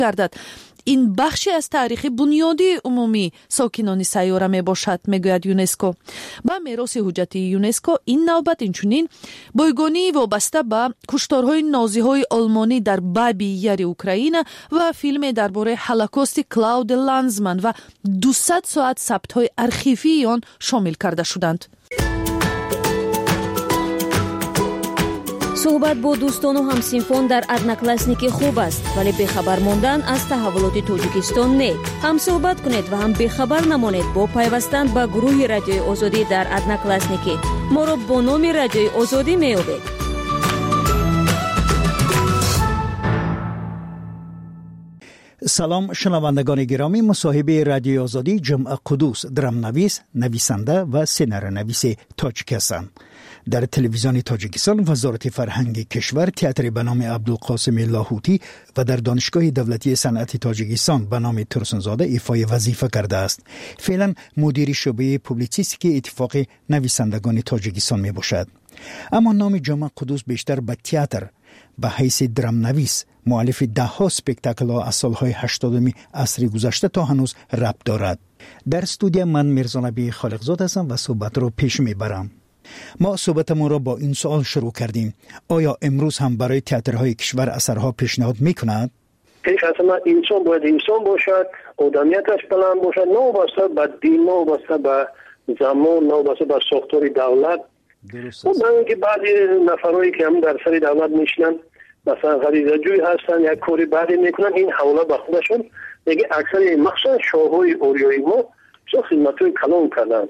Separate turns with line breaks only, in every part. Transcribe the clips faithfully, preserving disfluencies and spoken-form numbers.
گردد. این بخشی از تاریخ بنیادی عمومی ساکنان سیاره می باشد، میگوید یونسکو. با میراث حجتی یونسکو این نوبت اینچنین بایگانی وابسته به کشتارهای نازیهای آلمانی در بابی یاری اوکراین و فیلم درباره هولوکاست کلاود لانزمن و دویست ساعت ثبت‌های ارشیوی آن شامل کرده شدند.
صحبت با دوستان و همسینفان در ادناکلاسنیکی خوب است، ولی بخبر ماندن از تحولات تاجیکستان نه. هم صحبت کنید و هم بخبر نمانید با پیوستن به گروه رادیوی آزادی در ادناکلاسنیکی. ما را با نام رادیوی آزادی میابید.
سلام شنوندگان گرامی، مصاحبه رادیوی آزادی جمعه قدوس درام نویس، نویسنده و سناریونویس تاجیک هستند. در تلویزیون تاجیکستان وزارت فرهنگ کشور تئاتر به نام عبدالقاسم لاهوتی و در دانشگاه دولتی صنعت تاجیکستان به نام ترسنزاده ایفای وظیفه کرده است. فعلا مدیر شعبه پوبلیسیستیک اتفاق نویسندگان تاجیکستان می باشد. اما نام جمعه قدوس بیشتر به تئاتر به حیث درام نویس مؤلف ده ها اسپکتاکل ها از سالهای هشتادم عصر گذشته تا هنوز ربط دارد. در استودیو من میرزانبی خالقزاد هستم و صحبت رو پیش میبرم. ما صحبتمون را با این سوال شروع کردیم: آیا امروز هم برای تئاترهای کشور اثرها پیشنهاد میکند؟
پیش از ما انسان باید انسان باشد، آدمیتش بلند باشد، نه وابسته به دین، نه وابسته به زمان، نه وابسته به ساختار دولت.
درست
است. من که بعضی نفرایی که هم در سر دولت میشنن مثلا غریزه جوی هستن، یک کاری بعدی میکنن، این حواله به خودشون دیگه اکثر مخصوصا شاههای اوریایی ما چه خدمتوی کلان کردن.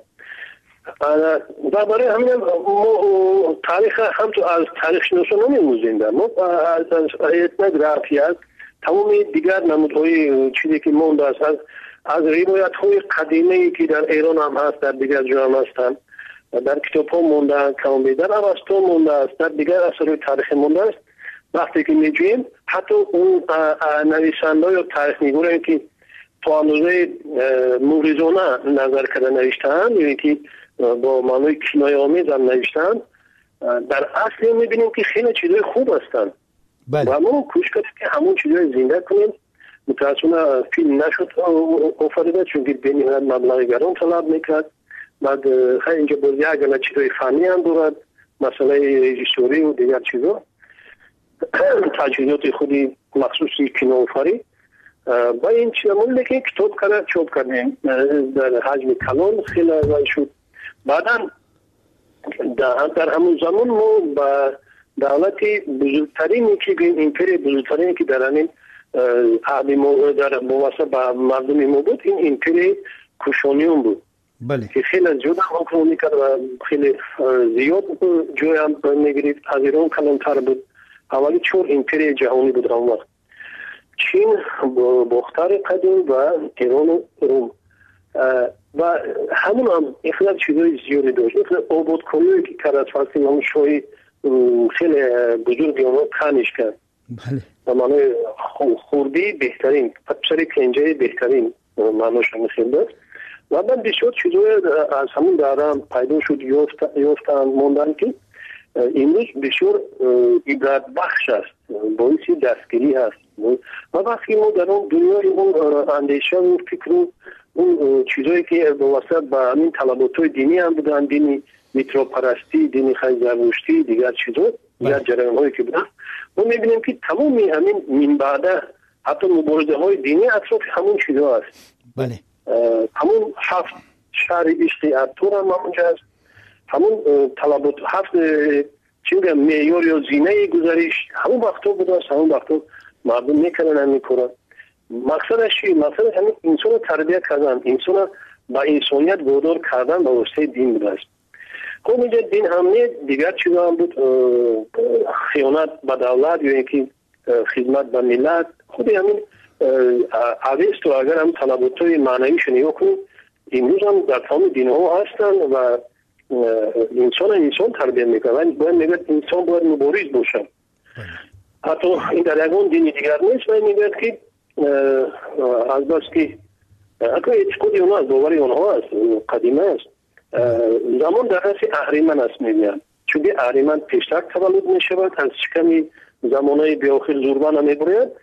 و برای همین ما تاریخ هم تو از تاریخ شناسان نمیموزیم. ما از ایتنگ رافیت تمام دیگر نمودهای چیزی که مونده است از از روایت های قدیمی که در ایران هم هست، در دیگر جا هم هستند، در کتاب ها مونده، کامبی در اوستا مونده است، در دیگر اثرهای تاریخی مونده است. وقتی که میجویم حتی اون نویسنده یا تاریخ نگارانی که تا اندازه موریزانه نظر کرده نوشته‌اند، یعنی که با معنای کنایه آمیز هم نوشته‌اند، در اصل میبینیم که خیلی چیزای خوب هستند.
بله.
و ما کوشش کردیم که همون چیزای زنده کنیم. متاسفانه فیلم نشد آفریده چون که به نهایت مبلغ گران طلب میکرد. بعد خیلی اینجا باز یک گله چیزای فنی هم دارد، مسئله رژیسوری و دیگر چیزا، تجهیزات خودی مخصوصی کینوآفرینی با این چیزمون که کتاب کرده چوب کردیم در حجم کلان خیلی ارائه شد. بعدا در همون زمان ما با دولتی بزرگترینی که ایمپری بزرگترینی که در همین عهد ما در مواسط با مردم ما بود، این ایمپری کوشانیون بود.
بله. که
خیلی زیاد حکم میکرد و خیلی زیاد جای هم میگرید. از ایران کلانتر بود. اولی چون ایمپری جهانی بود اون وقت. چین، باختر قدیم و ایران و روم و همون هم اخلاق چیزای زیادی داشت. اخلاق آبادکاریایی که کرد فلسطین همون شوی خیلی بزرگی اونها تنش کرد.
بله.
و معنی خوردی بهترین، پسر کنجه بهترین معناش هم خیلی داشت. و بعد بسیار چیزای از همون دارم پیدا شد یافتن موندن که امروز بسیار عبرت بخش است، باعث دستگیری هست. و وقتی ما در اون دنیای اون اندیشه و فکر و اون چیزایی که واسه با همین طلبات‌های دینی هم بودن، دینی میتروپرستی، دینی خیلی زرتشتی، دیگر چیزا، دیگر جریان‌هایی که بودن، ما می‌بینیم که تمامی همین من بعد حتی مبارزه‌های دینی اطراف همون چیزا است.
بله.
همون هفت شهر عشق ارطغرل هم همونجا است. همون طلبات هفت چی میگم معیار یا زینه گذریش همون وقتا بوده است. همون وقتا مردم میکنن هم میکنن. مقصدش چی؟ مقصدش همین انسان تربیت کردن، انسان با انسانیت وادار کردن به واسطه دین بوده است. خب اینجا دین هم نه، دیگر چیزا هم بود، خیانت به دولت یا اینکه خدمت به ملت. خود همین اویست و اگر هم طلبات‌های معنویش نگاه کنیم امروز هم در تمام دین‌ها هستن و انسان انسان تربیت میکنه. ولی باید میگه انسان باید مبارز باشه. حتی این در یکون دینی دیگر نیست. و میگه که از بس که اگر اعتقادی اونها از باوری اونها است، قدیمه است، زمان در دست اهریمن است میگن. چون که اهریمن پیشتر تولد میشود، از شکمی زمانهای بیاخر زوربان هم میبرید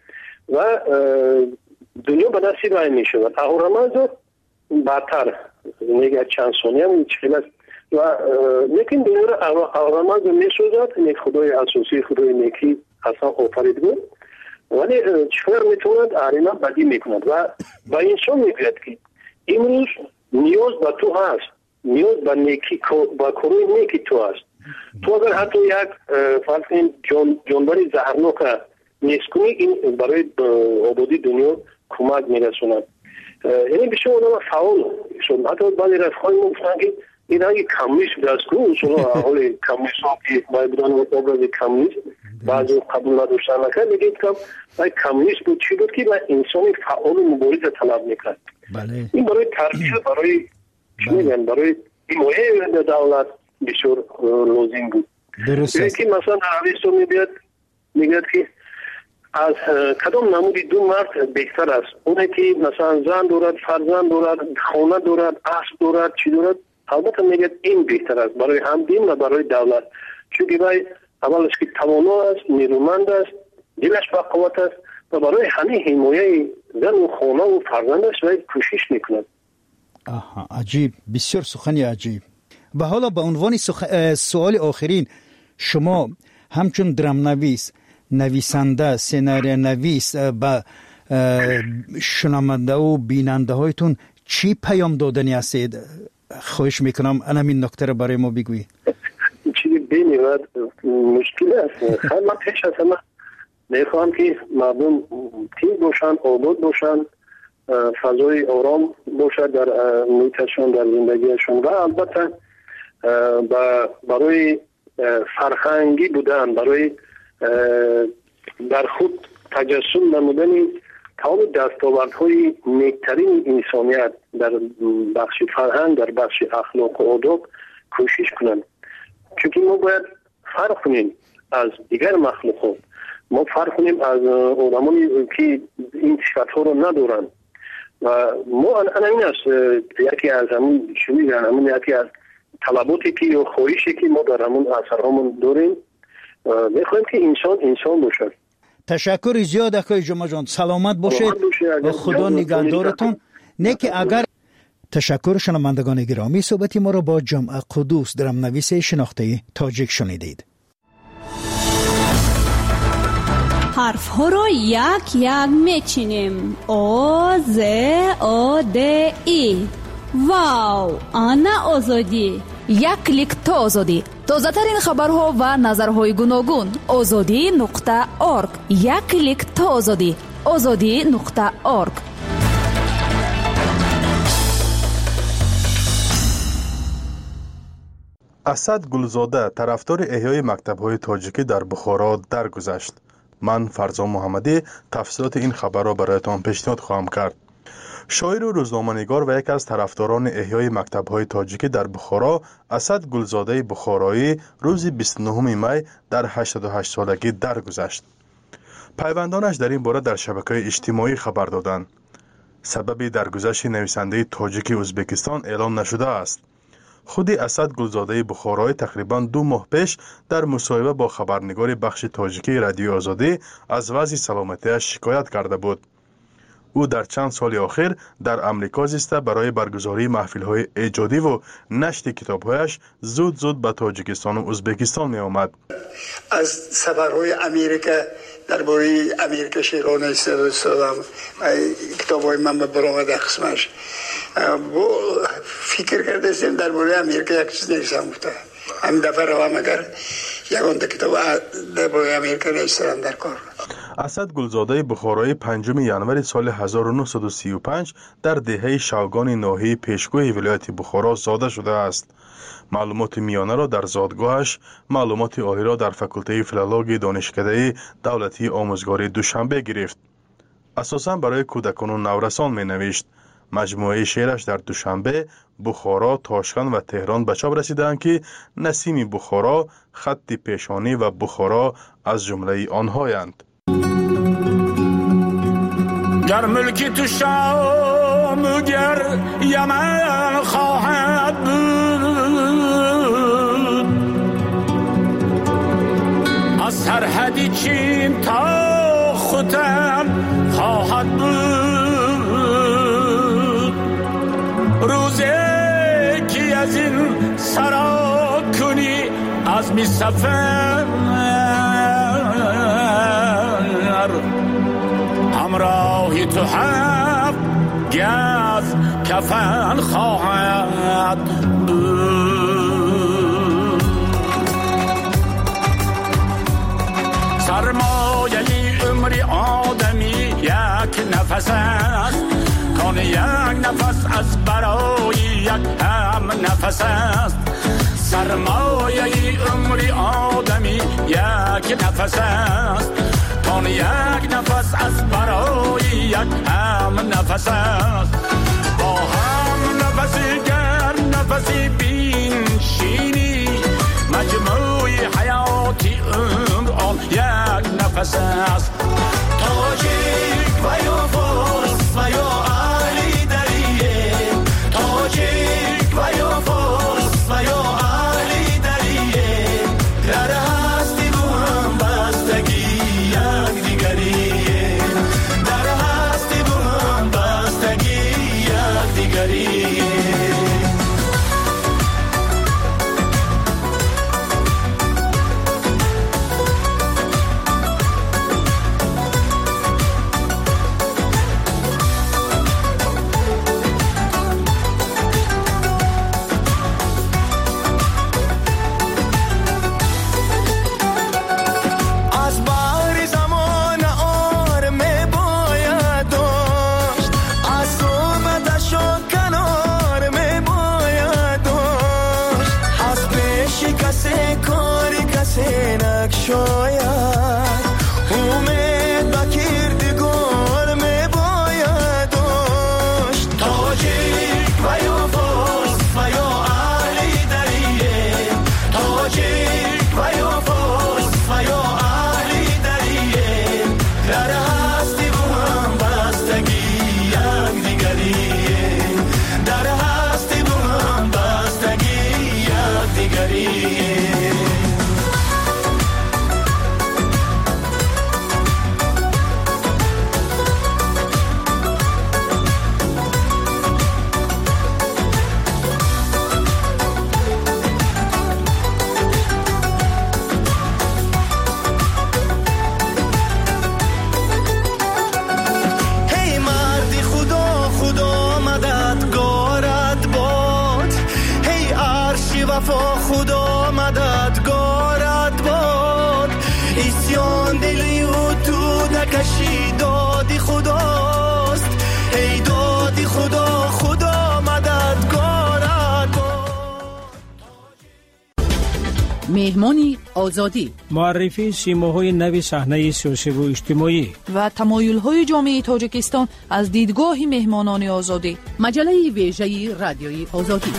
و دنیا به دست رای می شود. اهورامزد بدتر میگه چند ثانیه هم چیز است و لیکن دنیا را اهورامزد می سوزد. یک خدای اساسی خدای نیکی اصلا آفرید بود ولی چطور میتوند آرینا بدی میکند و با انسان میگوید که امروز نیاز به تو هست، نیاز به نیکی با کروی نیکی تو هست. تو اگر حتی یک فرض کن جان جانوری زهرناک نیست کنی این برای آبادی دنیا کمک میرسوند. یعنی بسیار آدم فعال شد. حتی بعضی رفقای ما گفتن که این اگه کمونیسم دست کنه اصلا حال کمونیسم که باید بودن آباد کمونیسم بعضی قبول نداشتن نکرد میگه که باید کمونیسم بود چی بود که باید انسانی فعال و مبارز طلب میکرد. این برای تربیت برای چی میگن برای حمایت دولت بسیار لازم بود. درسته که مثلا عربستان میبید میگه که از کدام نمودی دو مرد بهتر است. اونه که مثلا زن دارد، فرزند دارد، خانه دارد، اسب دارد، چی دارد. البته میگه این بهتر است برای هم دین و برای دولت. چون که اولش که توانا است، نیرومند است، دلش با قوت است و برای همه حمایت زن و خانه و فرزندش باید کوشش میکند.
آها عجیب، بسیار سخنی عجیب. و حالا به عنوان سخ... سوال آخرین، شما همچون درامنویس، نویسنده، سناریو نویس با شنونده و بیننده هایتون چی پیام دادنی هستید؟ خواهش میکنم همین نکته رو برای ما بگویی.
چیزی بینید مشکل است. خیلی من پیش از همه میخواهم که مردم تیم باشن، آباد باشن، فضای آرام باشد در محیطشون، در زندگیشون و البته برای فرهنگی بودن، برای در خود تجسم نمودن تمام دستاوردهای نیکترین انسانیت در بخش فرهنگ، در بخش اخلاق و آداب کوشش کنند. چون ما باید فرق کنیم از دیگر مخلوقات، ما فرق کنیم از آدمانی که این صفت‌ها رو ندارن و ما این است یکی از همون شویی همون یکی از طلباتی که یا خواهشی که ما در همون اثرهامون داریم میخوایم که انسان انسان باشه.
تشکر زیاد اکای جمعه جان، سلامت باشید و خدا نگهدارتون. نه که اگر تشکر شنوندگان گرامی، صحبتی ما را با جمعه قدوس درامنویس شناخته تاجیک شنیدید.
حرف ها را یک یک میچینیم. او ز او د ای. واو، آنا آزادی.
یک کلیک تا آزادی. تازه ترین خبرها و نظرهای گوناگون. آزادی نقطه آرگ. یک کلیک تا آزادی. آزادی نقطه آرگ.
اسد گلزاده طرفدار احیای مکتب‌های تاجیکی در بخارا درگذشت. من فرزان محمدی تفصیلات این خبر را برایتان پیشنهاد خواهم کرد. شاعر و روزنامه‌نگار و یک از طرفداران احیای مکتب‌های تاجیکی در بخارا، اسد گلزاده بخارایی روز بیست و نهم می در هشتاد و هشت سالگی درگذشت. پیوندانش در این باره در شبکه‌های اجتماعی خبر دادند. سبب درگذشت نویسنده تاجیکی ازبکستان اعلام نشده است. خود اسد گلزاده بخارایی تقریباً دو ماه پیش در مصاحبه با خبرنگار بخش تاجیکی رادیو آزادی از وضع سلامتیش شکایت کرده بود. او در چند سال اخیر در امریکا زیسته برای برگزاری محفل‌های ایجادی و نشر کتاب‌هایش زود زود به تاجیکستان و ازبکستان می آمد.
از سفرهای امریکا درباره امریکا شیرانه استفاده کتاب‌های من برآمده قسمش فکر کرده استم درباره امریکا یک چیز نوشتم گفته همین دفعه روام اگر یگان کتاب درباره امریکا نوشتم در کار.
اسد گلزاده بخارایی پنجم ژانویه سال هزار و نهصد و سی و پنج در دهه شوگان ناحیه پیشگوی ولایت بخارا زاده شده است. معلومات میانه را در زادگاهش، معلومات عالی را در فاکولته فیلولوژی دانشکده دولتی آموزگاری دوشنبه گرفت. اساساً برای کودکان و نورسان می نوشت. مجموعه شعرش در دوشنبه، بخارا، تاشکند و تهران به چاپ رسیدند که نسیم بخارا، خط پیشانی و بخارا از جمله آنهایند.
گر ملکی تو شام گر یمن خواهد بود، از سرحدی چین تا ختم خواهد بود. روزی که از این سرا کنی از می سفر، همراهی تو هفت گز کفن خواهد بود. سرمایه عمر آدمی یک نفس است، کان یک نفس از برای یک هم نفس است. سرمایه عمر آدمی یک نفس است، کان یک نفس از برای یک هم نفس است. با هم نفسی گر نفسی بینشینی، مجموع حیاتی عمر آن یک نفس است. تاجیک و یا فارس و یا علی دریه، تاجیک و یا فارس و یا علی دریه، در هستی با هم بستگی یک دیگریه، در هستی با هم بستگی یک دیگریه.
خدا مددگارت باد، ایسیان دلی و تو نکشی دادی خداست، ای دادی خدا خدا مددگارت باد.
مهمانی آزادی،
معرفی سیماهای نوی صحنه سیاسی و اجتماعی
و تمایل‌های جامعه تاجیکستان از دیدگاه مهمانان آزادی. مجله ویژه رادیوی آزادی.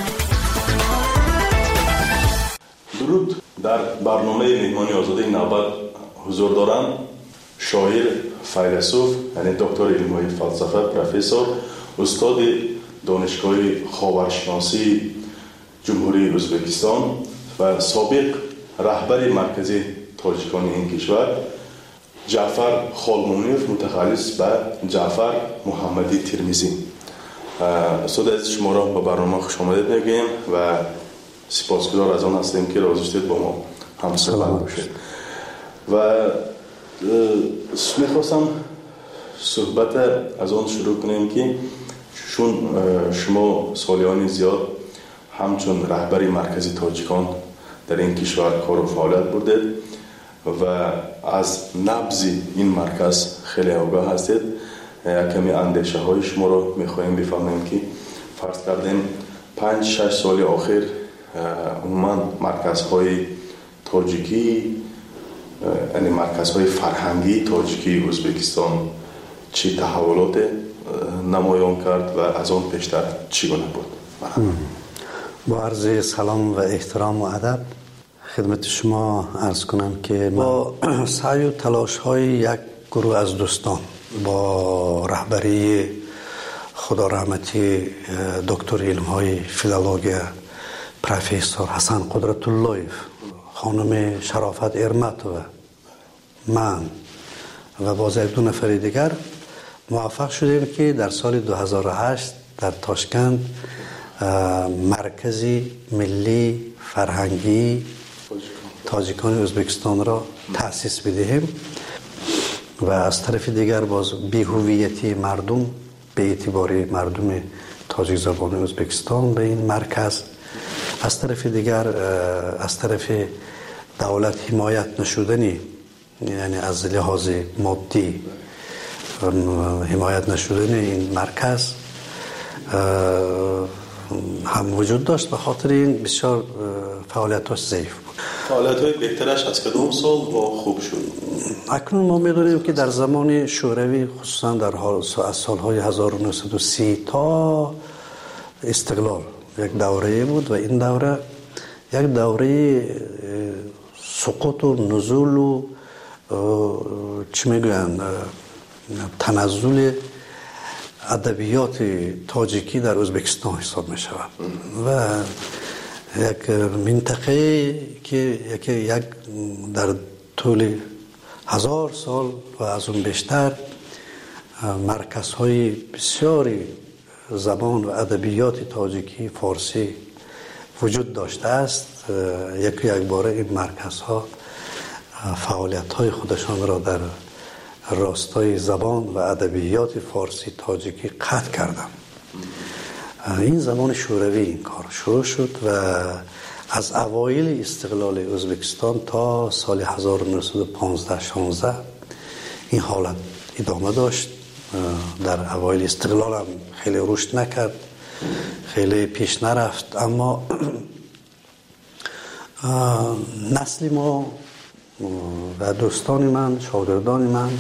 درود. در برنامه مهمانی آزادی نوبت حضور دارم شاعر، فیلسوف، یعنی دکتر علم‌های فلسفه، پروفسور، استاد دانشگاه خاورشناسی جمهوری ازبکستان و سابق رهبر مرکزی تاجیکان این کشور، جعفر خالمونیف، متخصص به جعفر محمدی ترمیزی. استاد عزیز، شما را به برنامه خوش آمدید میگیم و سپاسگزار از آن هستیم که راضی شدید با ما هم صحبت باشید. و میخواستم صحبت از آن شروع کنیم که چون شما سالیان زیاد همچون رهبری مرکزی تاجیکان در این کشور کار و فعالیت بردید و از نبض این مرکز خیلی آگاه هستید. کمی اندیشه های شما رو میخوایم بفهمیم که فرض کردیم پنج شش سال آخر عموما مرکزهای تاجیکی، یعنی مرکزهای فرهنگی تاجیکی ازبکستان چی تحولات نمایان کرد و از آن پیشتر چگونه بود؟
با عرض سلام و احترام و ادب خدمت شما عرض کنم که با سعی و تلاش های یک گروه از دوستان با رهبری خدا رحمتی دکتر علم های فیلولوژی پروفسور حسن قدرت اللهیف، خانم شرافت ارمت و من و باز دو نفر دیگر موفق شدیم که در سال دو هزار و هشت در تاشکند مرکزی ملی فرهنگی تاجیکان ازبکستان را تأسیس بدهیم و از طرف دیگر باز بی‌هویتی مردم به اعتبار مردم تاجیک زبان ازبکستان به این مرکز، از طرف دیگر از طرف دولت حمایت نشدنی، یعنی از لحاظ مادی حمایت نشدن این مرکز هم وجود داشت. به خاطر این بسیار فعالیتاش ضعیف بود.
فعالیت‌های بهترش از کدام سال و خوب شد؟
اکنون ما می‌دونیم که در زمان شوروی خصوصا در حال از سال‌های هزار و نهصد و سی تا استقلال یک دوره بود و این دوره یک دوره سقوط و نزول و چی میگویند تنزل ادبیات تاجیکی در ازبکستان حساب می شود و یک منطقه که یک یک در طول هزار سال و از اون بیشتر مرکزهای بسیاری زبان و ادبیات تاجیکی فارسی وجود داشته است. یک یک باره این مرکزها فعالیت‌های خودشان را در راستای زبان و ادبیات فارسی تاجیکی قطع کردند. این زمان شوروی این کار شروع شد و از اوایل استقلال ازبکستان تا سال هزار و نهصد و پانزده شانزده این حالت ادامه داشت. در اوایل استقلال هم خیلی رشد نکرد، خیلی پیش نرفت، اما نسل ما و دوستان من، شاگردان من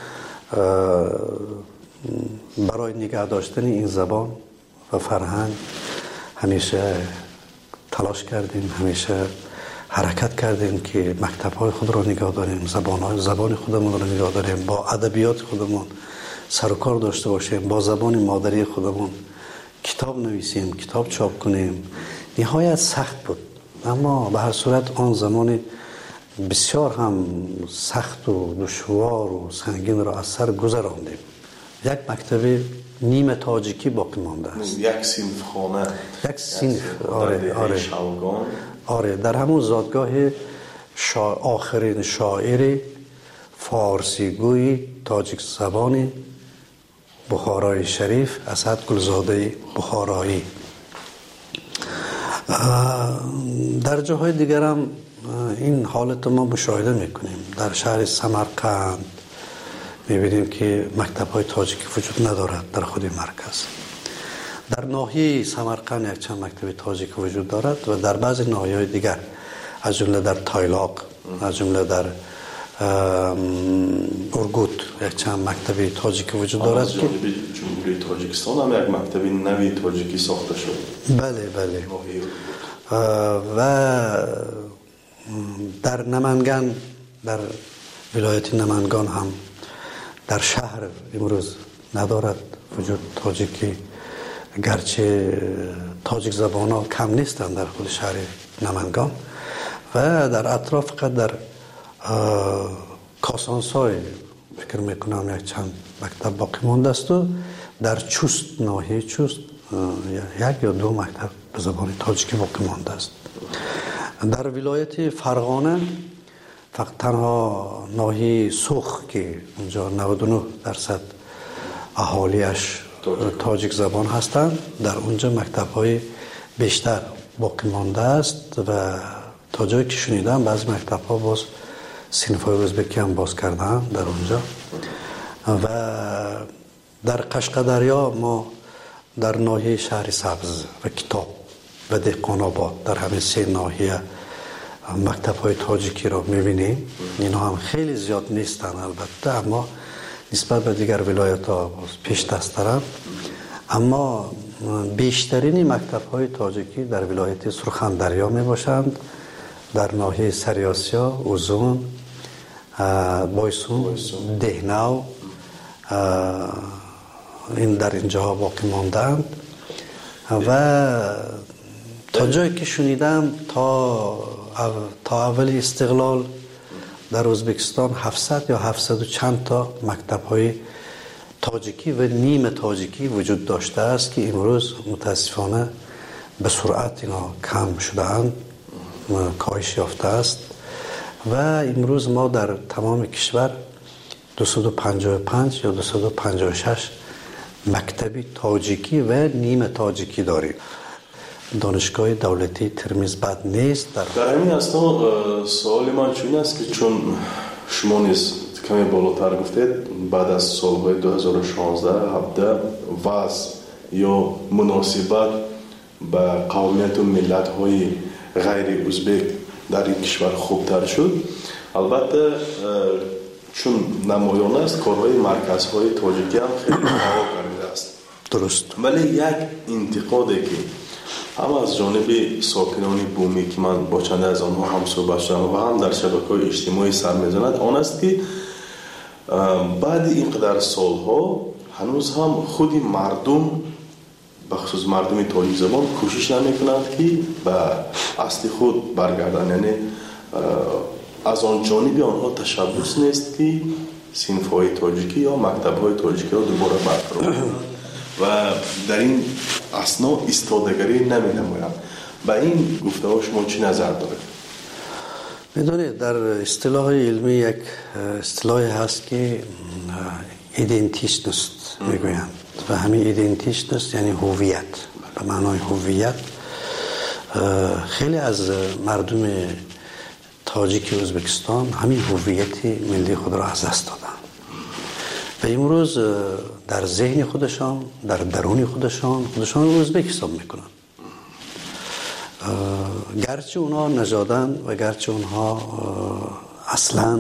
برای نگه داشتن این زبان و فرهنگ همیشه تلاش کردیم، همیشه حرکت کردیم که مکتب‌های خود را نگه داریم، زبان‌های زبان خودمون را نگه داریم، با ادبیات خودمون سر و کار داشته باشیم، با زبان مادری خودمون کتاب نویسیم، کتاب چاپ کنیم. نهایت سخت بود، اما به هر صورت آن زمان بسیار هم سخت و دشوار و سنگین را از سر گذراندیم. یک مکتب نیمه تاجیکی باقی مانده است.
یک صنف خانه،
یک صنف آره آره آره در همون زادگاه شا... آخرین شاعر فارسی گوی تاجیک زبان بخارای شریف اسد گلزاده بخارایی. در جاهای دیگر هم این حالت ما مشاهده میکنیم. در شهر سمرقند میبینیم که مکتب‌های تاجیکی وجود ندارد در خود مرکز. در ناحیه سمرقند یک چند مکتب تاجیکی وجود دارد و در بعضی ناحیه‌های دیگر از جمله در تایلاق، از جمله در ارگوت یک چند مکتب تاجیکی وجود دارد که
جمهوری تاجیکستان هم یک مکتب نوی تاجیکی ساخته شد.
بله بله. و در نمنگان، در ولایت نمنگان هم در شهر امروز ندارد وجود تاجیکی، گرچه تاجیک زبان ها کم نیستند در خود شهر نمنگان و در اطراف فقط در کاسانسای فکر میکنم یک چند مکتب باقی مانده است و در چوست، ناحیه چوست یک یا دو مکتب به زبان تاجیکی باقی مانده است. در ولایت فرغانه فقط تنها ناحیه سوخ که اونجا نود و نه درصد اهالیش تاجیک زبان هستند، در اونجا مکتب‌های بیشتر باقی مانده است و تا جایی که شنیدم بعضی مکتب‌ها باز صنف‌های ازبکی هم باز کردن در اونجا. و در قشقدریا ما در ناحیه شهر سبز و کتاب و دهقان‌آباد در همین سه ناحیه مکتب‌های تاجیکی را می‌بینیم. اینا هم خیلی زیاد نیستن البته، اما نسبت به دیگر ولایت‌ها پیش دست دارند. اما بیشترین مکتب‌های تاجیکی در ولایت سرخندریا میباشند، در ناحیه سریاسیا، اوزون، بایسون، دهنو، این در اینجاها باقی ماندند. و تا جایی که شنیدم تا تا اول استقلال در ازبکستان هفتصد یا هفتصد و چند تا مکتب‌های تاجیکی و نیم تاجیکی وجود داشته است که امروز متاسفانه به سرعت اینا کم شده‌اند، کاهش یافته است و امروز ما در تمام کشور دویست و پنجاه و پنج یا دویست و پنجاه و شش مکتبی تاجیکی و نیم تاجیکی داریم. دانشگاه دولتی ترمیز بد نیست. در,
در همین اثنا سوال من چون است که چون شما نیز کمی بالاتر گفتید بعد از سالهای دو هزار و شانزده هفده وضع یا مناسبت به قومیت و ملت های غیر ازبک در این کشور خوبتر شد. البته چون نمایان است کارهای مرکزهای تاجیکی هم خیلی هوا کرده است.
درست.
ولی یک انتقادی که هم از جانب ساکنان بومی که من با چند از آنها هم صحبت شدم و هم در شبکه‌های اجتماعی سر می‌زند آن است که بعد اینقدر سالها هنوز هم خود مردم بخصوص مردم تاجیک زبان کوشش نمی‌کنند که به اصل خود برگردند، یعنی از آن جانب آنها تشبس نیست که صنف‌های تاجیکی یا مکتب‌های تاجیکی را دوباره برقرار کنند و در این اثنا ایستادگی نمی‌نمایند. به این گفته‌ها شما چی نظر دارید؟
می‌دونید در اصطلاح علمی یک اصطلاحی هست که ایدنتیشنست میگویند و همین ایدنتیشنست یعنی هویت. به معنای هویت خیلی از مردم تاجیک ازبکستان همین هویت ملی خود را از دست دادن و امروز در ذهن خودشان در درون خودشان خودشان رو ازبک حساب میکنن، گرچه اونها نژادن و گرچه اونها اصلا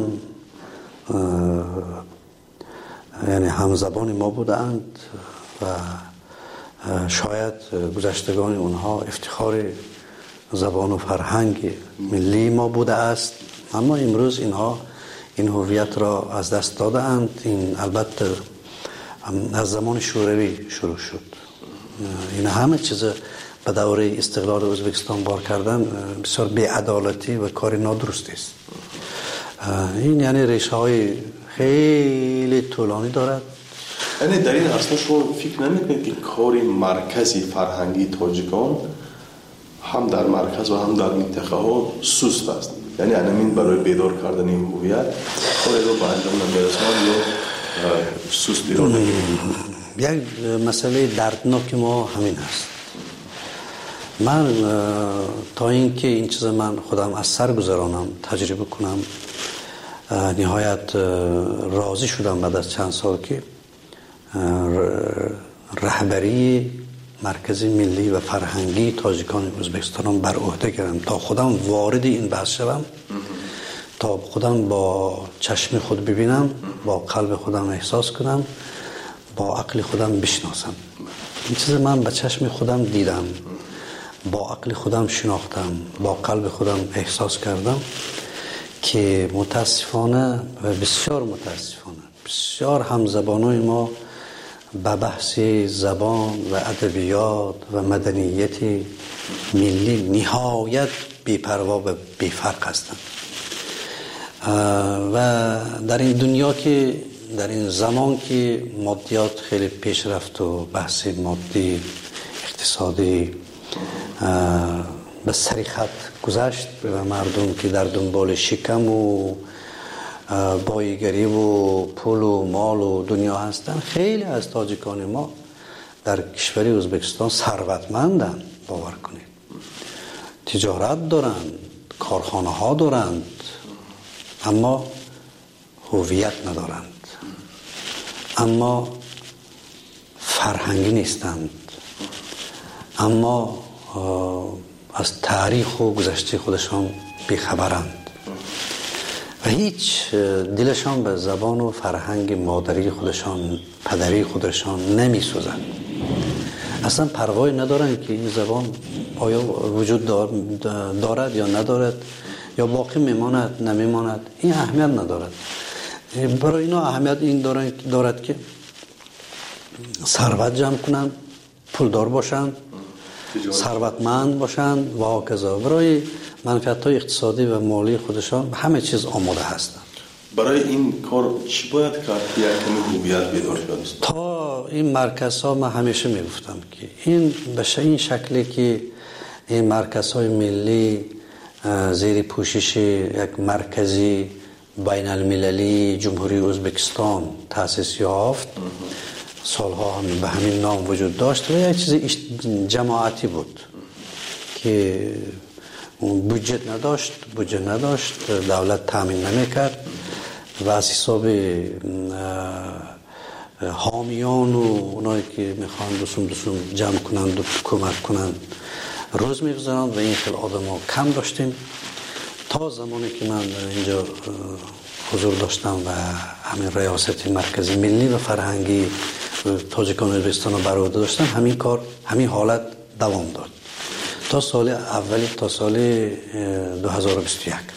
یعنی همزبان ما بودند و شاید گذشتگان اونها افتخار زبان و فرهنگ ملی ما بوده است، اما امروز اینها این هویت را از دست داده اند. این البته از زمان شوروی شروع شد. این همه چیز به دوره استقلال ازبکستان بار کردن بسیار بی‌عدالتی و کار نادرستی است. این یعنی ریشه های خیلی طولانی دارد.
یعنی در این اصلا شما فکر نمی‌کنید که کاری مرکزی فرهنگی تاجیکان هم در مرکز و هم در منطقه ها سست است؟ یعنی همین برای بیدار کردن این هویت کاری رو به انجام نمی‌رساند یا سست ایران؟
یک مسئله دردناک ما همین است. من تا اینکه این چیز من خودم از سر گذرانم تجربه کنم نهایت راضی شدم بعد از چند سال که رهبری مرکز ملی و فرهنگی تاجیکان ازبکستان بر عهده گرفتم تا خودم وارد این بحث شدم، تا خودم با چشم خود ببینم، با قلب خودم احساس کنم، با عقل خودم بشناسم. این چیز من با چشم خودم دیدم، با عقل خودم شناختم، با قلب خودم احساس کردم که متاسفانه و بسیار متاسفانه بسیار همزبانای ما به بحث زبان و ادبیات و مدنیت ملی نهایت بی‌پروا و بی‌فرق هستند و در این دنیا که در این زمان که مادیات خیلی پیش رفت و بحث مادی اقتصادی به سریخت گذشت و مردم که در دنبال شکم و بایگری و پول و مال و دنیا هستن، خیلی از تاجیکان ما در کشور ازبکستان ثروتمندند. باور کنید تجارت دارند، کارخانه ها دارند، اما هویت ندارند، اما فرهنگی نیستند، اما از تاریخ و گذشته خودشان بیخبرند و هیچ دلشان به زبان و فرهنگ مادری خودشان پدری خودشان نمی سوزند. اصلا پروایی ندارند که این زبان آیا وجود دارد یا ندارد، یا باقی میماند نمیماند، این اهمیت ندارد. برای اینا اهمیت این دارد, دارد که ثروت جمع کنند، پولدار باشند، ثروتمند باشند و هاکذا. برای منفعت‌های اقتصادی و مالی خودشان همه چیز آماده هستند.
برای این کار چی باید کرد که یکمی هویت بیدار شد؟
تا این مرکزها من همیشه میگفتم که این به این شکلی که این مرکزهای ملی زیر پوشش یک مرکزی بین المللی جمهوری ازبکستان تأسیس یافت، سالها هم به همین نام وجود داشت و یک چیز جماعتی بود که بودجه نداشت بودجه نداشت دولت تامین نمیکرد و از حساب حامیان و اونایی که میخوان دوسم دوسم جمع کنند و کمک کنند روز میگذارند و این خیلی آدم ها کم داشتیم تا زمانی که من اینجا حضور داشتم و همین ریاست مرکزی ملی و فرهنگی تاجیکان ازبکستان رو بر عهده داشتم. همین کار همین حالت دوام داد تا سال اولی تا سال دو هزار و بیست و یک.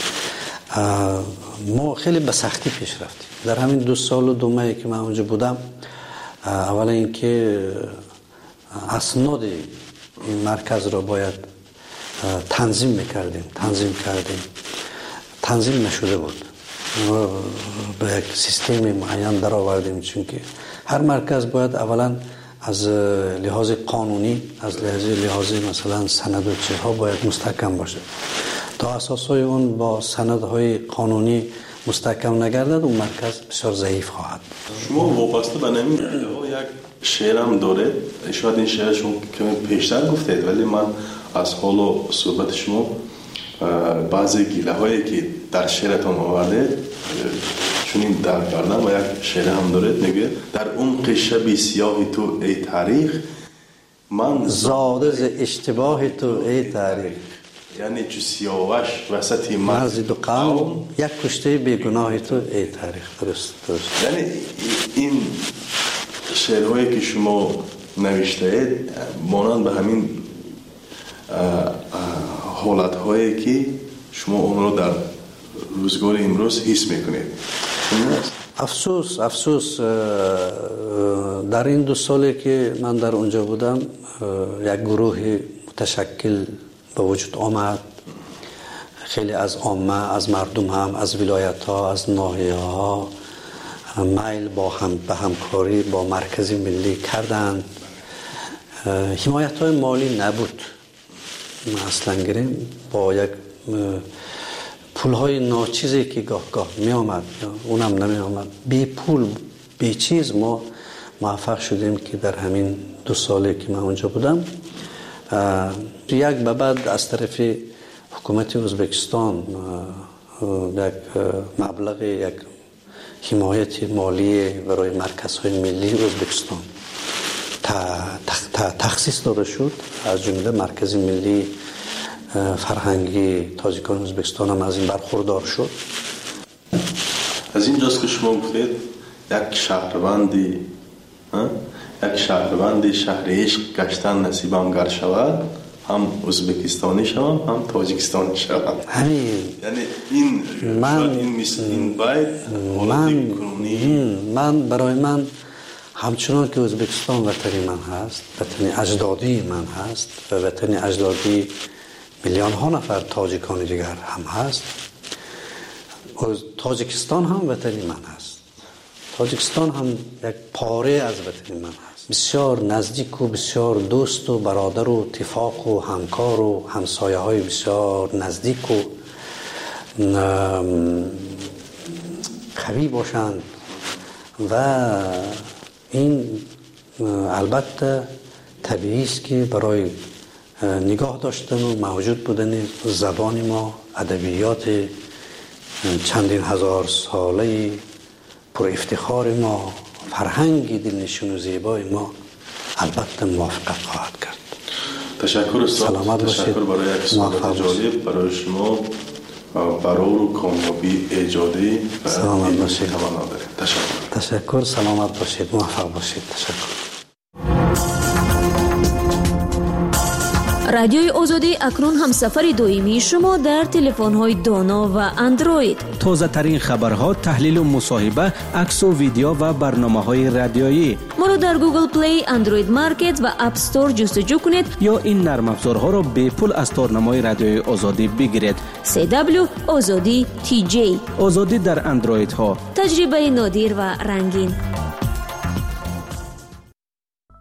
ما خیلی به سختی پیش رفتیم در همین دو سال و دو ماهی که من اونجا بودم. اولا اینکه اسناد این مرکز را باید تنظیم میکردیم تنظیم کردیم تنظیم نشده بود. به یک سیستم معین در آوردیم چون که هر مرکز باید اولا از لحاظ قانونی از لحاظ لحاظ مثلا سند و چیزها باید مستحکم باشه. تا اساسای اون با سندهای قانونی مستحکم نگردد اون مرکز بسیار ضعیف خواهد.
شما وابسته به نمی یک شعرم داره، شاید این شعر شما کمی پیشتر گفتید ولی من از حال و صحبت شما بعضی گیله هایی که در شعرتان آورده چونین در کردم و یک شعر هم داره میگه در عمق شب سیاه تو ای تاریخ من
زاده ز اشتباه تو ای تاریخ،
یعنی چو سیاوش وسط
مرز دو قوم یک کشته بیگناه تو ای تاریخ. درست درست.
یعنی این شعرهایی که شما نوشته اید مانند به همین حالتهایی که شما اون رو در روزگار امروز حس میکنید.
افسوس افسوس در این دو سالی که من در اونجا بودم یک گروه متشکل به وجود آمد. خیلی از عامه از مردم هم از ولایت ها از ناحیه ها میل با هم به همکاری با مرکز ملی کردند. حمایت های مالی نبود اصلا گریم با یک پول های ناچیزی که گاه گاه می آمد اونم نمی آمد بی پول بی چیز ما موفق شدیم که در همین دو سالی که من اونجا بودم یک به بعد از طرف حکومت ازبکستان یک مبلغ یک حمایت مالی برای مرکزهای ملی ازبکستان تخصیص داده شد. از جمله مرکز ملی فرهنگی تاجیکان ازبکستان هم از این برخوردار شد.
از این جاست که شما گفتید یک شهروندی یک شهروندی شهر عشق گشتن نصیبم گر شود هم ازبکستانی شوم هم تاجیکستانی شوم.
همین
یعنی این
من
این مثل این باید
من من برای من همچنان که ازبکستان وطن من هست وطن اجدادی من هست و وطن اجدادی میلیون ها نفر تاجیکان دیگر هم هست. تاجیکستان هم وطن من هست. تاجیکستان هم یک پاره از وطن من هست. بسیار نزدیک و بسیار دوست و برادر و اتفاق و همکار و همسایه های بسیار نزدیک و قوی باشند و این البته طبیعی است که برای نگاه داشتن و موجود بودن زبان ما ادبیات چندین هزار ساله پر افتخار ما فرهنگ دلنشین و زیبای ما البته موافقت خواهد کرد.
تشکر استاد.
سلامت باشید.
تشکر برای یک صحبت جالب برای شما برای و کامیابی ایجادی و
سلامت باشید.
تشکر.
تشکر. سلامت باشید. موفق باشید. تشکر.
رادیوی آزادی اکنون همسفر دائمی شما در تلفن‌های دانا و اندروید.
تازه ترین خبرها، تحلیل و مصاحبه، عکس و ویدیو و برنامه‌های رادیویی.
ما رو در گوگل پلی، اندروید مارکت و اپ استور جستجو کنید
یا این نرم افزارها را به پول از تارنمای رادیوی آزادی بگیرید.
سی دبلیو آزادی تی جی.
آزادی در اندروید ها.
تجربه نادر و رنگین.